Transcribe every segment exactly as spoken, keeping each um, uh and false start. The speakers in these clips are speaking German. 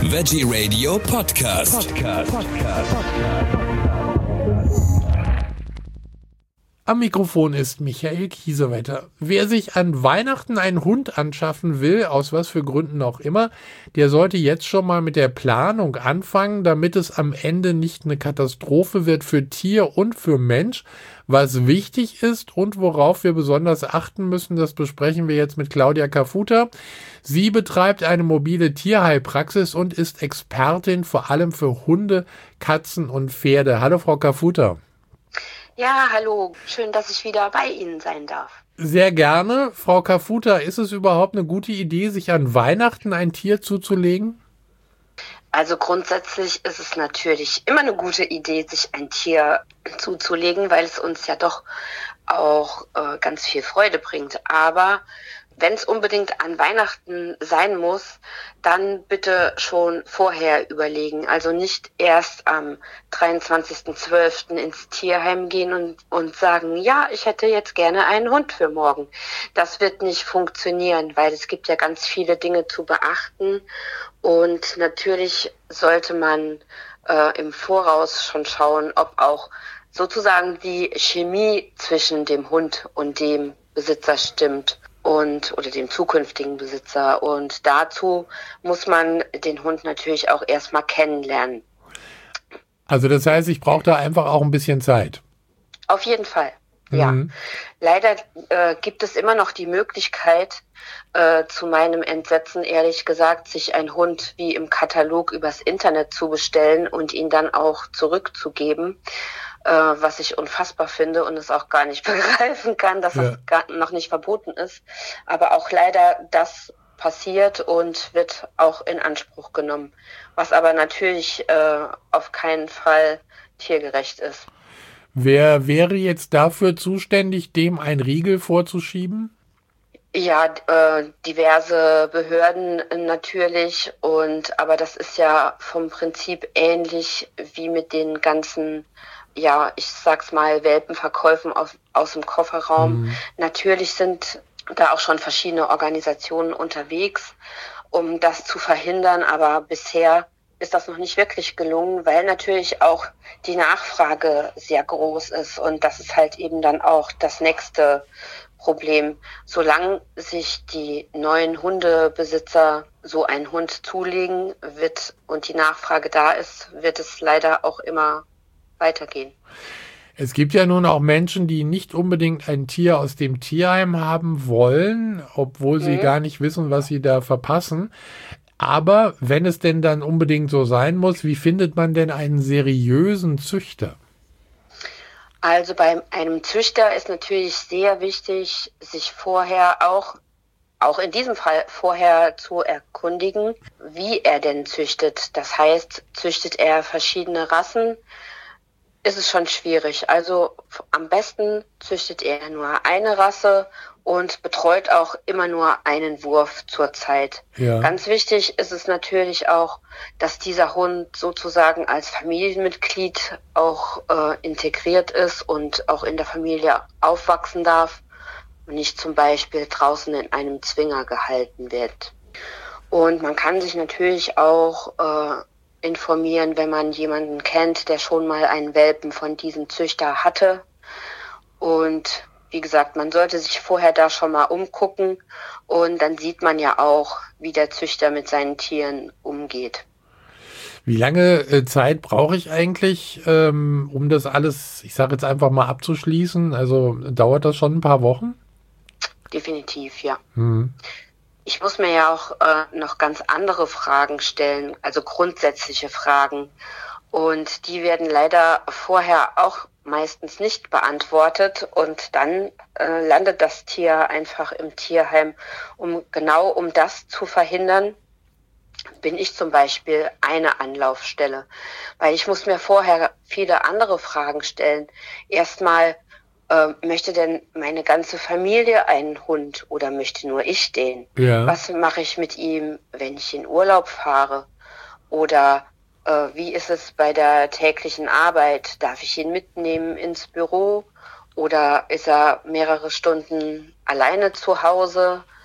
Veggie Radio Podcast. Podcast. Podcast. Am Mikrofon ist Michael Kiesewetter. Wer sich an Weihnachten einen Hund anschaffen will, aus was für Gründen auch immer, der sollte jetzt schon mal mit der Planung anfangen, damit es am Ende nicht eine Katastrophe wird für Tier und für Mensch. Was wichtig ist und worauf wir besonders achten müssen, das besprechen wir jetzt mit Claudia Kafuta. Sie betreibt eine mobile Tierheilpraxis und ist Expertin vor allem für Hunde, Katzen und Pferde. Hallo Frau Kafuta. Ja, hallo. Schön, dass ich wieder bei Ihnen sein darf. Sehr gerne. Frau Kafuta, ist es überhaupt eine gute Idee, sich an Weihnachten ein Tier zuzulegen? Also grundsätzlich ist es natürlich immer eine gute Idee, sich ein Tier zuzulegen, weil es uns ja doch auch äh, ganz viel Freude bringt. Aber wenn es unbedingt an Weihnachten sein muss, dann bitte schon vorher überlegen. Also nicht erst am dreiundzwanzigsten zwölften ins Tierheim gehen und, und sagen, ja, ich hätte jetzt gerne einen Hund für morgen. Das wird nicht funktionieren, weil es gibt ja ganz viele Dinge zu beachten. Und natürlich sollte man äh, im Voraus schon schauen, ob auch sozusagen die Chemie zwischen dem Hund und dem Besitzer stimmt. Und oder dem zukünftigen Besitzer. Und dazu muss man den Hund natürlich auch erstmal kennenlernen. Also das heißt, ich brauche da einfach auch ein bisschen Zeit. Auf jeden Fall, ja. Mhm. Leider äh, gibt es immer noch die Möglichkeit, äh, zu meinem Entsetzen ehrlich gesagt, sich einen Hund wie im Katalog übers Internet zu bestellen und ihn dann auch zurückzugeben. Was ich unfassbar finde und es auch gar nicht begreifen kann, dass ja. das gar noch nicht verboten ist. Aber auch leider das passiert und wird auch in Anspruch genommen. Was aber natürlich äh, auf keinen Fall tiergerecht ist. Wer wäre jetzt dafür zuständig, dem ein Riegel vorzuschieben? Ja, äh, diverse Behörden natürlich. Und aber das ist ja vom Prinzip ähnlich wie mit den ganzen ja, ich sag's mal, Welpenverkäufen aus, aus dem Kofferraum. Mhm. Natürlich sind da auch schon verschiedene Organisationen unterwegs, um das zu verhindern, aber bisher ist das noch nicht wirklich gelungen, weil natürlich auch die Nachfrage sehr groß ist und das ist halt eben dann auch das nächste Problem. Solange sich die neuen Hundebesitzer so einen Hund zulegen wird und die Nachfrage da ist, wird es leider auch immer weitergehen. Es gibt ja nun auch Menschen, die nicht unbedingt ein Tier aus dem Tierheim haben wollen, obwohl sie mhm. gar nicht wissen, was sie da verpassen. Aber wenn es denn dann unbedingt so sein muss, wie findet man denn einen seriösen Züchter? Also bei einem Züchter ist natürlich sehr wichtig, sich vorher auch auch in diesem Fall vorher zu erkundigen, wie er denn züchtet. Das heißt, züchtet er verschiedene Rassen, ist es schon schwierig. Also am besten züchtet er nur eine Rasse und betreut auch immer nur einen Wurf zur Zeit. Ja. Ganz wichtig ist es natürlich auch, dass dieser Hund sozusagen als Familienmitglied auch äh, integriert ist und auch in der Familie aufwachsen darf und nicht zum Beispiel draußen in einem Zwinger gehalten wird. Und man kann sich natürlich auch äh, informieren, wenn man jemanden kennt, der schon mal einen Welpen von diesem Züchter hatte. Und wie gesagt, man sollte sich vorher da schon mal umgucken und dann sieht man ja auch, wie der Züchter mit seinen Tieren umgeht. Wie lange äh, Zeit brauche ich eigentlich, ähm, um das alles, ich sage jetzt einfach mal abzuschließen? Also dauert das schon ein paar Wochen? Definitiv, ja. Mhm. Ich muss mir ja auch äh, noch ganz andere Fragen stellen, also grundsätzliche Fragen. Und die werden leider vorher auch meistens nicht beantwortet. Und dann äh, landet das Tier einfach im Tierheim. Um genau um das zu verhindern, bin ich zum Beispiel eine Anlaufstelle. Weil ich muss mir vorher viele andere Fragen stellen. Erstmal, Äh, möchte denn meine ganze Familie einen Hund oder möchte nur ich den? Ja. Was mache ich mit ihm, wenn ich in Urlaub fahre? Oder äh, wie ist es bei der täglichen Arbeit? Darf ich ihn mitnehmen ins Büro? Oder ist er mehrere Stunden alleine zu Hause?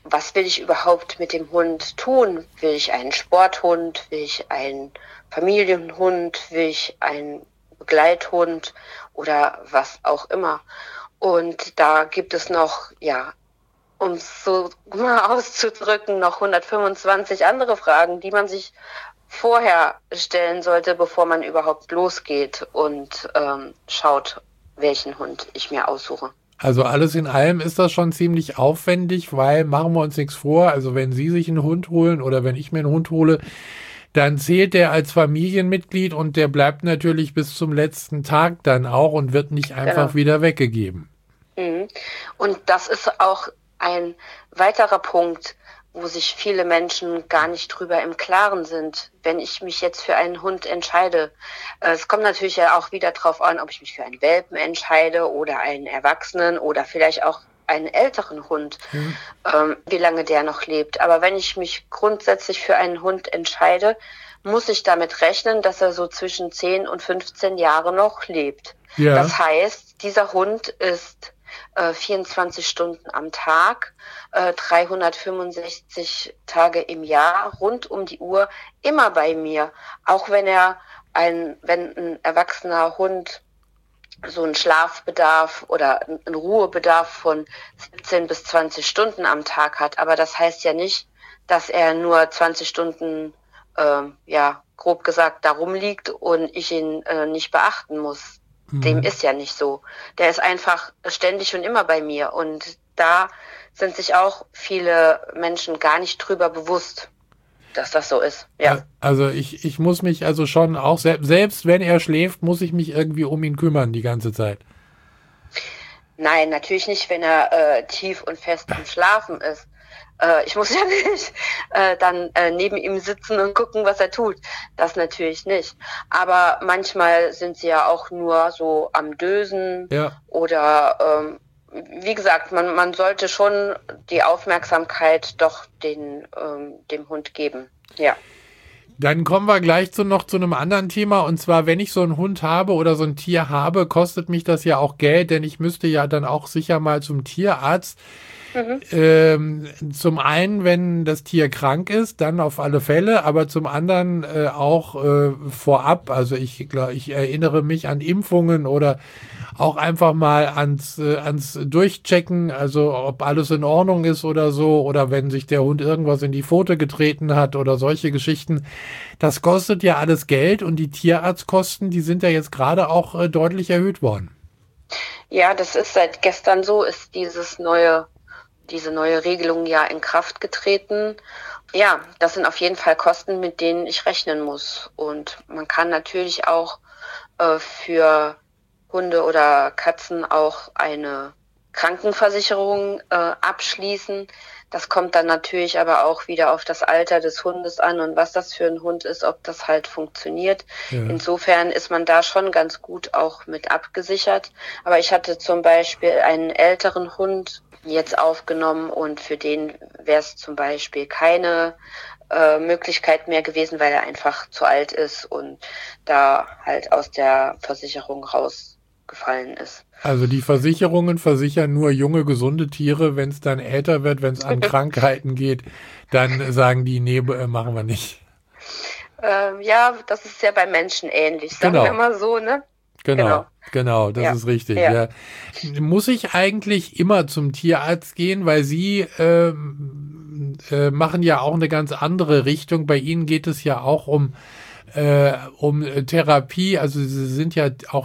was will ich überhaupt mit dem Hund tun? Will ich einen Sporthund? Will ich einen Familienhund? Will ich einen Begleithund oder was auch immer? Und da gibt es noch, ja, um es so mal auszudrücken, noch hundertfünfundzwanzig andere Fragen, die man sich vorher stellen sollte, bevor man überhaupt losgeht und ähm, schaut, welchen Hund ich mir aussuche. Also alles in allem ist das schon ziemlich aufwendig, weil, machen wir uns nichts vor, also wenn Sie sich einen Hund holen oder wenn ich mir einen Hund hole, dann zählt der als Familienmitglied und der bleibt natürlich bis zum letzten Tag dann auch und wird nicht einfach genau. wieder weggegeben. Mhm. Und das ist auch ein weiterer Punkt, wo sich viele Menschen gar nicht drüber im Klaren sind, wenn ich mich jetzt für einen Hund entscheide. Es kommt natürlich ja auch wieder drauf an, ob ich mich für einen Welpen entscheide oder einen Erwachsenen oder vielleicht auch einen älteren Hund, mhm. ähm, wie lange der noch lebt. Aber wenn ich mich grundsätzlich für einen Hund entscheide, muss ich damit rechnen, dass er so zwischen zehn und fünfzehn Jahre noch lebt. Ja. Das heißt, dieser Hund ist äh, vierundzwanzig Stunden am Tag, äh, dreihundertfünfundsechzig Tage im Jahr, rund um die Uhr, immer bei mir. Auch wenn er ein, wenn ein erwachsener Hund so einen Schlafbedarf oder einen Ruhebedarf von siebzehn bis zwanzig Stunden am Tag hat. Aber das heißt ja nicht, dass er nur zwanzig Stunden, äh, ja, grob gesagt, da rumliegt und ich ihn äh, nicht beachten muss. Mhm. Dem ist ja nicht so. Der ist einfach ständig und immer bei mir. Und da sind sich auch viele Menschen gar nicht drüber bewusst, dass das so ist, ja. Also ich, ich muss mich also schon auch, selbst, selbst wenn er schläft, muss ich mich irgendwie um ihn kümmern die ganze Zeit. Nein, natürlich nicht, wenn er äh, tief und fest am Schlafen ist. Äh, ich muss ja nicht äh, dann äh, neben ihm sitzen und gucken, was er tut. Das natürlich nicht. Aber manchmal sind sie ja auch nur so am Dösen, ja. Oder ähm, wie gesagt, man, man sollte schon die Aufmerksamkeit doch den, ähm, dem Hund geben. Ja. Dann kommen wir gleich zu, noch zu einem anderen Thema. Und zwar, wenn ich so einen Hund habe oder so ein Tier habe, kostet mich das ja auch Geld, denn ich müsste ja dann auch sicher mal zum Tierarzt. Mhm. Ähm, zum einen, wenn das Tier krank ist, dann auf alle Fälle, aber zum anderen äh, auch äh, vorab. Also ich, ich erinnere mich an Impfungen oder auch einfach mal ans, äh, ans Durchchecken, also ob alles in Ordnung ist oder so, oder wenn sich der Hund irgendwas in die Pfote getreten hat oder solche Geschichten. Das kostet ja alles Geld und die Tierarztkosten, die sind ja jetzt gerade auch äh, deutlich erhöht worden. Ja, das ist seit gestern so, ist dieses neue diese neue Regelung ja in Kraft getreten. Ja, das sind auf jeden Fall Kosten, mit denen ich rechnen muss. Und man kann natürlich auch äh, für Hunde oder Katzen auch eine Krankenversicherung äh, abschließen. Das kommt dann natürlich aber auch wieder auf das Alter des Hundes an und was das für ein Hund ist, ob das halt funktioniert. Ja. Insofern ist man da schon ganz gut auch mit abgesichert. Aber ich hatte zum Beispiel einen älteren Hund jetzt aufgenommen und für den wäre es zum Beispiel keine äh, Möglichkeit mehr gewesen, weil er einfach zu alt ist und da halt aus der Versicherung rausgefallen ist. Also die Versicherungen versichern nur junge, gesunde Tiere. Wenn es dann älter wird, wenn es an Krankheiten geht, dann sagen die, nee, machen wir nicht. Ähm, ja, das ist ja bei Menschen ähnlich, sagen genau. wir mal so, ne? Genau, genau, genau, das ja. ist richtig. Ja. Ja. Muss ich eigentlich immer zum Tierarzt gehen, weil Sie äh, äh, machen ja auch eine ganz andere Richtung. Bei Ihnen geht es ja auch um, äh, um Therapie. Also Sie sind ja auch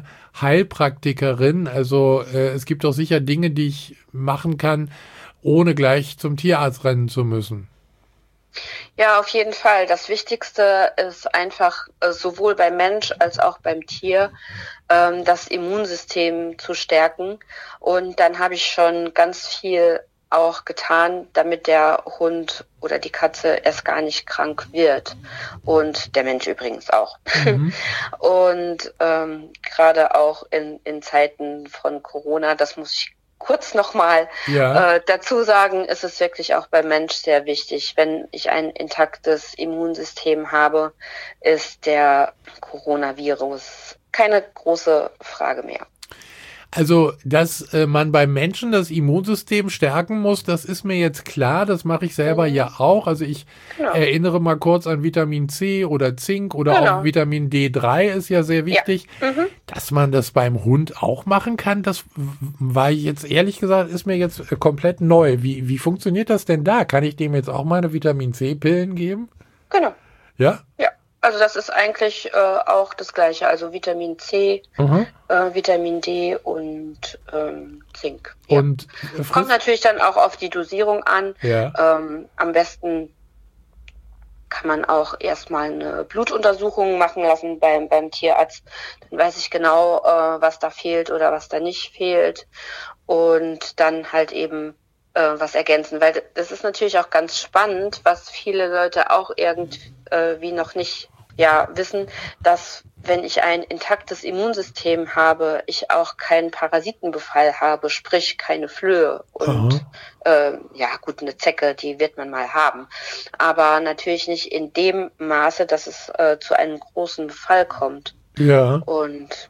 Tierheilpraktikerin. Also äh, es gibt doch sicher Dinge, die ich machen kann, ohne gleich zum Tierarzt rennen zu müssen. Ja, auf jeden Fall. Das Wichtigste ist einfach äh, sowohl beim Mensch als auch beim Tier ähm, das Immunsystem zu stärken. Und dann habe ich schon ganz viel auch getan, damit der Hund oder die Katze erst gar nicht krank wird. Und der Mensch übrigens auch. Mhm. Und ähm, gerade auch in, in Zeiten von Corona, das muss ich kurz nochmal ja. äh, dazu sagen, ist es wirklich auch beim Mensch sehr wichtig. Wenn ich ein intaktes Immunsystem habe, ist der Coronavirus keine große Frage mehr. Also, dass äh, man beim Menschen das Immunsystem stärken muss, das ist mir jetzt klar. Das mache ich selber Mhm. ja auch. Also ich Genau. erinnere mal kurz an Vitamin C oder Zink oder Genau. auch Vitamin D drei ist ja sehr wichtig. Ja. Mhm. Dass man das beim Hund auch machen kann, das war jetzt ehrlich gesagt, ist mir jetzt äh, komplett neu. Wie, wie funktioniert das denn da? Kann ich dem jetzt auch meine Vitamin C-Pillen geben? Genau. Ja? Ja. Also das ist eigentlich äh, auch das Gleiche. Also Vitamin C, Mhm. äh, Vitamin D und ähm, Zink. Ja. Und äh, Kommt frisst, natürlich dann auch auf die Dosierung an. ja. Ähm, am besten kann man auch erstmal eine Blutuntersuchung machen lassen beim, beim Tierarzt. Dann weiß ich genau, äh, was da fehlt oder was da nicht fehlt. Und dann halt eben äh, was ergänzen. Weil das ist natürlich auch ganz spannend, was viele Leute auch irgendwie noch nicht ja, wissen, dass wenn ich ein intaktes Immunsystem habe, ich auch keinen Parasitenbefall habe, sprich keine Flöhe und äh, ja gut, eine Zecke, die wird man mal haben, aber natürlich nicht in dem Maße, dass es äh, zu einem großen Befall kommt. Ja. Und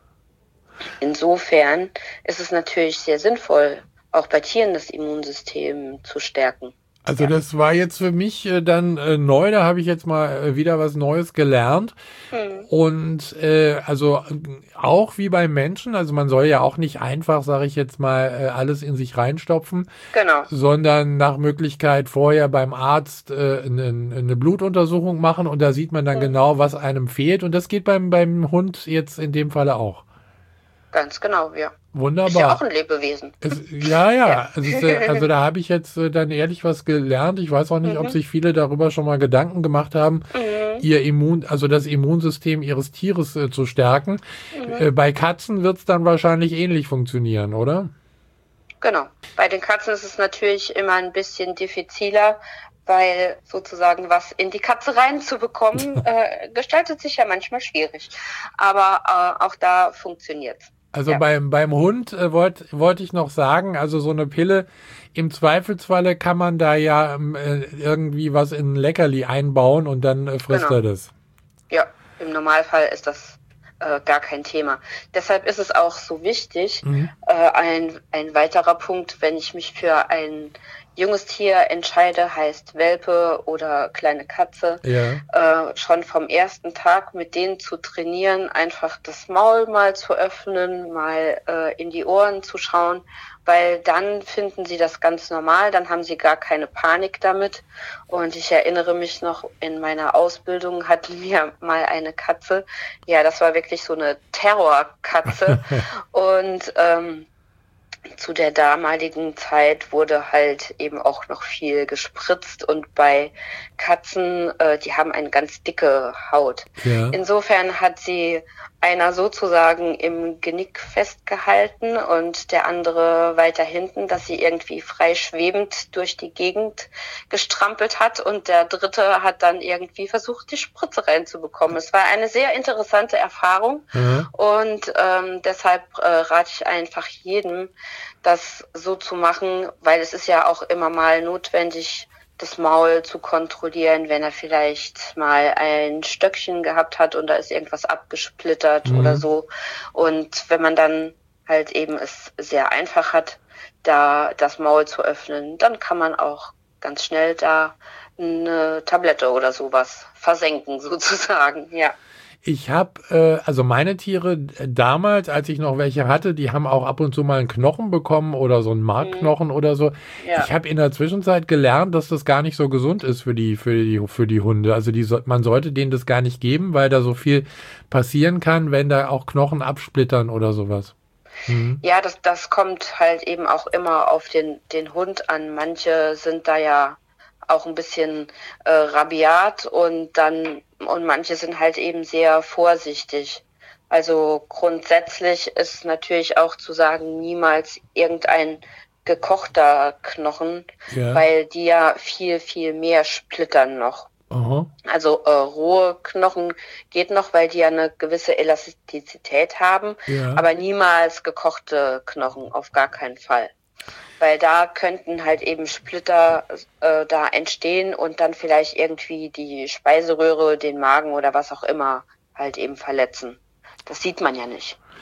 insofern ist es natürlich sehr sinnvoll, auch bei Tieren das Immunsystem zu stärken. Also das war jetzt für mich äh, dann äh, neu, da habe ich jetzt mal äh, wieder was Neues gelernt. Hm. Und äh, also äh, auch wie beim Menschen, also man soll ja auch nicht einfach, sage ich jetzt mal, äh, alles in sich reinstopfen, Genau. sondern nach Möglichkeit vorher beim Arzt äh, eine, eine Blutuntersuchung machen und da sieht man dann Hm. genau, was einem fehlt. Und das geht beim, beim Hund jetzt in dem Falle auch. Ganz genau, ja. Wunderbar. Ist ja auch ein Lebewesen. Es, ja, ja, Ja. Es ist, äh, also da habe ich jetzt äh, dann ehrlich was gelernt. Ich weiß auch nicht, ob Mhm. sich viele darüber schon mal Gedanken gemacht haben, Mhm. ihr Immun, also das Immunsystem ihres Tieres äh, zu stärken. Mhm. Äh, bei Katzen wird es dann wahrscheinlich ähnlich funktionieren, oder? Genau. Bei den Katzen ist es natürlich immer ein bisschen diffiziler, weil sozusagen was in die Katze reinzubekommen, äh, gestaltet sich ja manchmal schwierig. Aber äh, auch da funktioniert's. Also Ja. beim, beim Hund äh, wollte wollt ich noch sagen, also so eine Pille, im Zweifelsfalle kann man da ja ähm, äh, irgendwie was in ein Leckerli einbauen und dann äh, frisst Genau. er das. Ja, im Normalfall ist das äh, gar kein Thema. Deshalb ist es auch so wichtig, Mhm. äh, ein, ein weiterer Punkt, wenn ich mich für ein junges Tier entscheide, heißt Welpe oder kleine Katze, Ja. äh, schon vom ersten Tag mit denen zu trainieren, einfach das Maul mal zu öffnen, mal äh, in die Ohren zu schauen, weil dann finden sie das ganz normal, dann haben sie gar keine Panik damit. Und ich erinnere mich noch, in meiner Ausbildung hatten wir mal eine Katze, ja, das war wirklich so eine Terrorkatze und ähm, zu der damaligen Zeit wurde halt eben auch noch viel gespritzt und bei Katzen, äh, die haben eine ganz dicke Haut. Ja. Insofern hat sie einer sozusagen im Genick festgehalten und der andere weiter hinten, dass sie irgendwie frei schwebend durch die Gegend gestrampelt hat und der dritte hat dann irgendwie versucht, die Spritze reinzubekommen. Es war eine sehr interessante Erfahrung. Ja. Und ähm, deshalb äh, rate ich einfach jedem, das so zu machen, weil es ist ja auch immer mal notwendig, das Maul zu kontrollieren, wenn er vielleicht mal ein Stöckchen gehabt hat und da ist irgendwas abgesplittert Mhm. oder so. Und wenn man dann halt eben es sehr einfach hat, da das Maul zu öffnen, dann kann man auch ganz schnell da eine Tablette oder sowas versenken sozusagen, ja. Ich habe, äh, also meine Tiere äh, damals, als ich noch welche hatte, die haben auch ab und zu mal einen Knochen bekommen oder so einen Markknochen oder so. Ja. Ich habe in der Zwischenzeit gelernt, dass das gar nicht so gesund ist für die, für die, für die Hunde. Also die, so- man sollte denen das gar nicht geben, weil da so viel passieren kann, wenn da auch Knochen absplittern oder sowas. Mhm. Ja, das, das kommt halt eben auch immer auf den, den Hund an. Manche sind da ja auch ein bisschen äh, rabiat und dann und manche sind halt eben sehr vorsichtig. Also grundsätzlich ist natürlich auch zu sagen, niemals irgendein gekochter Knochen, Ja. weil die ja viel, viel mehr splittern noch. Aha. Also äh, rohe Knochen geht noch, weil die ja eine gewisse Elastizität haben, Ja. aber niemals gekochte Knochen, auf gar keinen Fall. Weil da könnten halt eben Splitter äh, da entstehen und dann vielleicht irgendwie die Speiseröhre, den Magen oder was auch immer halt eben verletzen. Das sieht man ja nicht.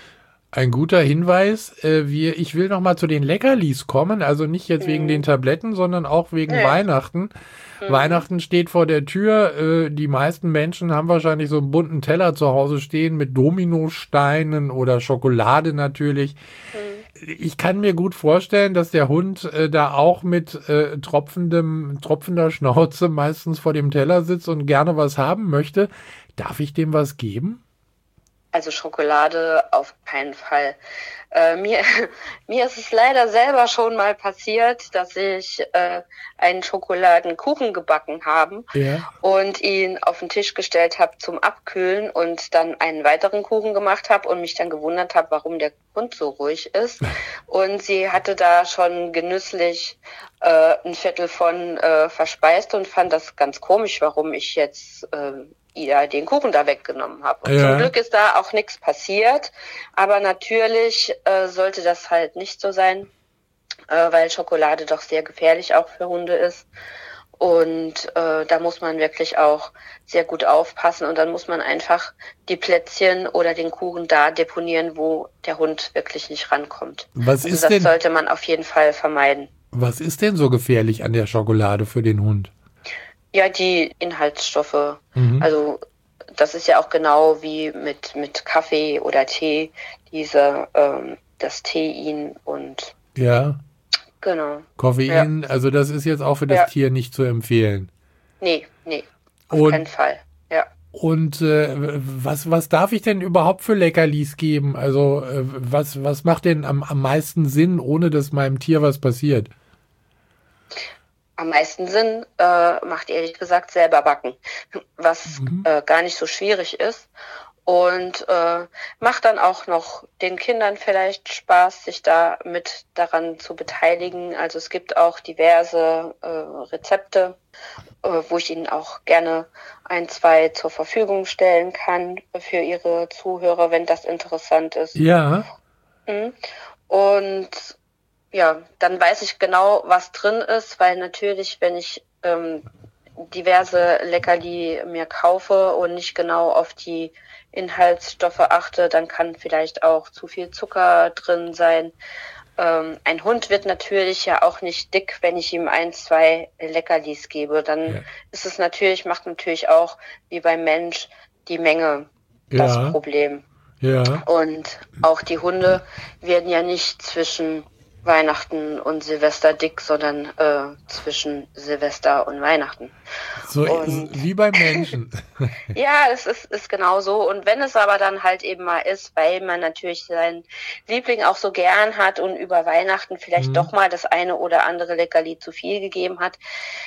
Ein guter Hinweis. Äh, wir, ich will noch mal zu den Leckerlis kommen, also nicht jetzt mhm. wegen den Tabletten, sondern auch wegen ja. Weihnachten. Mhm. Weihnachten steht vor der Tür. Äh, die meisten Menschen haben wahrscheinlich so einen bunten Teller zu Hause stehen mit Dominosteinen oder Schokolade natürlich. Mhm. Ich kann mir gut vorstellen, dass der Hund äh, da auch mit äh, tropfendem, tropfender Schnauze meistens vor dem Teller sitzt und gerne was haben möchte. Darf ich dem was geben? Also Schokolade auf keinen Fall. Äh, mir, mir ist es leider selber schon mal passiert, dass ich äh, einen Schokoladenkuchen gebacken habe ja. und ihn auf den Tisch gestellt habe zum Abkühlen und dann einen weiteren Kuchen gemacht habe und mich dann gewundert habe, warum der Hund so ruhig ist. Und sie hatte da schon genüsslich äh, ein Viertel von äh, verspeist und fand das ganz komisch, warum ich jetzt äh, ihr den Kuchen da weggenommen habe. Und ja. zum Glück ist da auch nichts passiert, aber natürlich äh, sollte das halt nicht so sein, äh, weil Schokolade doch sehr gefährlich auch für Hunde ist. Und äh, da muss man wirklich auch sehr gut aufpassen und dann muss man einfach die Plätzchen oder den Kuchen da deponieren, wo der Hund wirklich nicht rankommt. Was also ist das denn, sollte man auf jeden Fall vermeiden. Was ist denn so gefährlich an der Schokolade für den Hund? Ja, die Inhaltsstoffe. Mhm. Also das ist ja auch genau wie mit mit Kaffee oder Tee, diese ähm, das Tein und ja. Genau. Koffein, ja. Also das ist jetzt auch für das ja. Tier nicht zu empfehlen. Nee, nee, auf und, keinen Fall. Ja. Und äh, was was darf ich denn überhaupt für Leckerlis geben? Also äh, was was macht denn am am meisten Sinn, ohne dass meinem Tier was passiert? Am meisten Sinn äh, macht ehrlich gesagt selber backen, was mhm. äh, gar nicht so schwierig ist und äh, macht dann auch noch den Kindern vielleicht Spaß, sich da mit daran zu beteiligen. Also es gibt auch diverse äh, Rezepte, äh, wo ich Ihnen auch gerne ein, zwei zur Verfügung stellen kann für Ihre Zuhörer, wenn das interessant ist. Ja. Mhm. Und ja, dann weiß ich genau, was drin ist, weil natürlich, wenn ich ähm, diverse Leckerli mir kaufe und nicht genau auf die Inhaltsstoffe achte, dann kann vielleicht auch zu viel Zucker drin sein. Ähm, ein Hund wird natürlich ja auch nicht dick, wenn ich ihm ein, zwei Leckerlis gebe. Dann ja. ist es natürlich, macht natürlich auch wie beim Mensch die Menge ja. das Problem. Ja. Und auch die Hunde werden ja nicht zwischen Weihnachten und Silvester dick, sondern äh, zwischen Silvester und Weihnachten. So und, wie beim Menschen. Ja, es ist, ist genau so. Und wenn es aber dann halt eben mal ist, weil man natürlich seinen Liebling auch so gern hat und über Weihnachten vielleicht mhm. doch mal das eine oder andere Leckerli zu viel gegeben hat,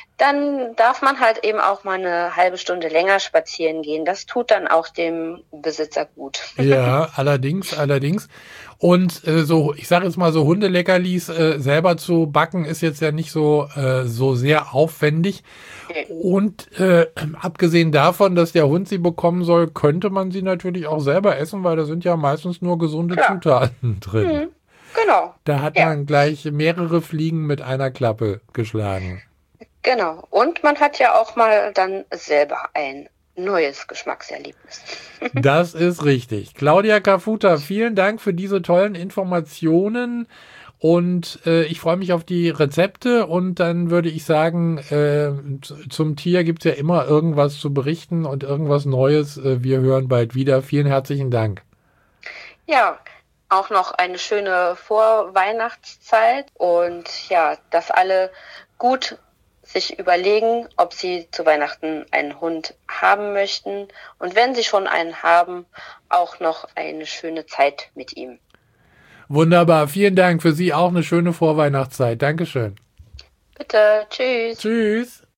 dann darf man halt eben auch mal eine halbe Stunde länger spazieren gehen. Das tut dann auch dem Besitzer gut. Ja, allerdings, allerdings. Und äh, so, ich sage jetzt mal so Hundeleckerlis äh, selber zu backen ist jetzt ja nicht so äh, so sehr aufwendig. Okay. Und äh, abgesehen davon, dass der Hund sie bekommen soll, könnte man sie natürlich auch selber essen, weil da sind ja meistens nur gesunde Klar. Zutaten drin. Mhm. Genau. Da hat ja. man gleich mehrere Fliegen mit einer Klappe geschlagen. Genau. Und man hat ja auch mal dann selber ein neues Geschmackserlebnis. Das ist richtig. Claudia Cafuta, vielen Dank für diese tollen Informationen und äh, ich freue mich auf die Rezepte und dann würde ich sagen, äh, zum Tier gibt es ja immer irgendwas zu berichten und irgendwas Neues. Äh, wir hören bald wieder. Vielen herzlichen Dank. Ja, auch noch eine schöne Vorweihnachtszeit und ja, dass alle gut sich überlegen, ob sie zu Weihnachten einen Hund haben möchten und wenn sie schon einen haben, auch noch eine schöne Zeit mit ihm. Wunderbar, vielen Dank. Für Sie auch eine schöne Vorweihnachtszeit. Dankeschön. Bitte, tschüss. Tschüss.